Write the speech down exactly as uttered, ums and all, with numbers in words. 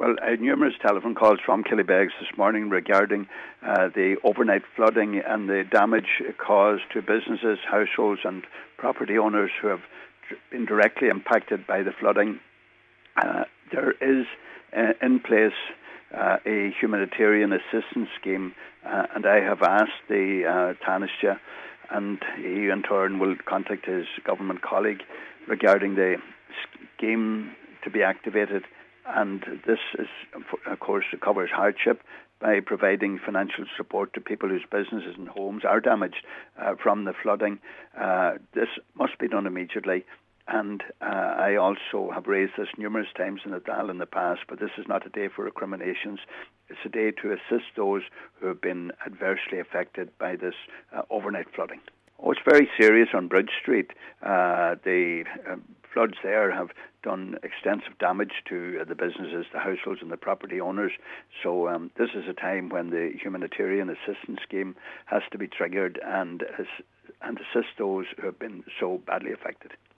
Well, uh, numerous telephone calls from Killybegs this morning regarding uh, the overnight flooding and the damage caused to businesses, households and property owners who have been directly impacted by the flooding. Uh, there is uh, in place uh, a humanitarian assistance scheme, uh, and I have asked the uh, Taoiseach, and he in turn will contact his government colleague regarding the scheme to be activated. And this is, of course, covers hardship by providing financial support to people whose businesses and homes are damaged uh, from the flooding. Uh, this must be done immediately. And uh, I also have raised this numerous times in the Dáil in the past, but this is not a day for recriminations. It's a day to assist those who have been adversely affected by this uh, overnight flooding. Oh, it's very serious on Bridge Street. Uh, the uh, floods there have done extensive damage to uh, the businesses, the households and the property owners. So um, this is a time when the humanitarian assistance scheme has to be triggered and, and assist those who have been so badly affected.